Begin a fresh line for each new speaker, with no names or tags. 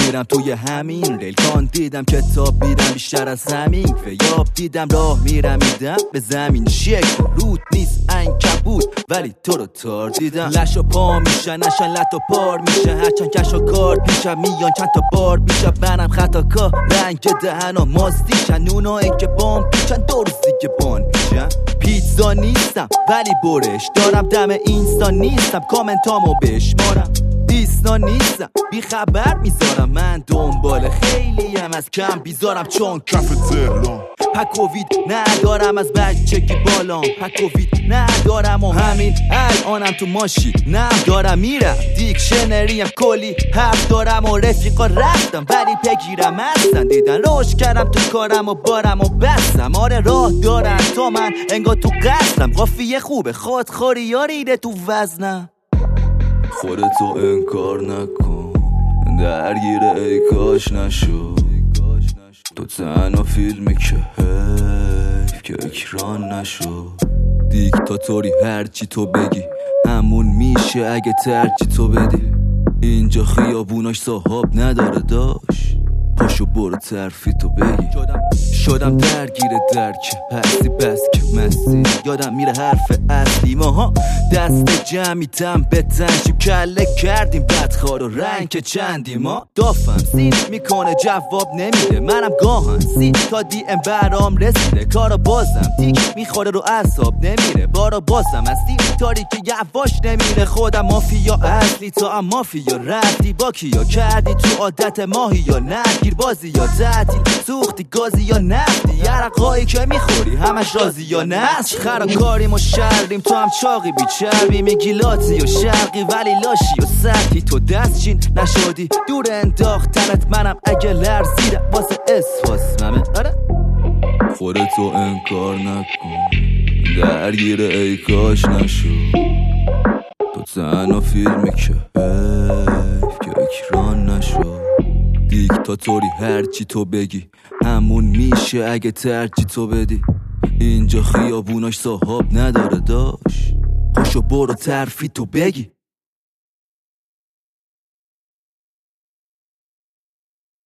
میرم توی همین ریلکان، دیدم کتاب میرم بیشتر از همین فیاب، دیدم راه میرم میدم به زمین شکل رود نیست عنکبوت ولی تو رو تار دیدم. لش و پا میشن نشن لط و پار میشه، هرچند کش و کار پیشم میان چند تا بار میشه، منم خطاکار رنگ دهن و ماستیشن اونایی که بام پیچن دو روز دیگه بان پیشن. پیتزا نیستم ولی برش دارم، دم اینستا نیستم کامنتامو بشمارم، دیسنا نیستم بی خبر میذارم، من دنبال خیلیم از کم بیزارم چون کف تهران. پکووید ندارم از بچگی بالام، پکووید ندارم و همین الانم تو ماشین نم دارم میرم، دیکشنریم کلی حرف دارم و رفیقا رفتم ولی بگیرم هستن، دیدن روش کردم تو کارم و بارم و بستم، آره راه دارم تا من انگار تو قصرم، قافیه خوبه خودخوری یاریده تو وزنم. خودتو انکار نکن درگیر ای کاش نشو، تو تنها فیلمی که حیف که اکران نشو، دیکتاتوری هرچی تو بگی همون میشه اگه ترجی تو بدی، اینجا خیابوناش صاحب نداره داش، پاشو برو ترفی تو بگی. شدم درگیر درک هستی بس که مستی، یادم میره حرف اصلی ماها دست جمعیتم به تنشیم، کله کردیم بدخوار و رنگ که چندی ما دافم سین میکنه جواب نمیده، منم گاهن سی تا دی ام برام رسیده، کارا بازم تیک میخوره رو اعصاب نمیره، بارا بازم هستی تاریک یواش نمیره، خودم مافیا اصلی تا هم مافیا رفتی با کیا کردی تو عادت ماهی یا نگیر بازی یا تعطیل سوختی گازی یا نفتی، یرقایی که میخوری همش رازی یا نسل، خرابکاریم و شریم تو هم چاقی بیچربی، میگی لاتی و شرقی ولی لاشی و سرکی، تو دست چین نشدی دور انداختنت، منم اگه لرزیدم واسه اسفاس ممه. آره خودتو انکار نکن درگیر ای کاش نشو، تو تنها فیلمی که حیف که اکران نشو، دیکتاتوری هرچی تو بگی همون میشه اگه ترجی تو بدی، اینجا خیابوناش صاحب نداره داش، پاشو برو ترفی تو بگی.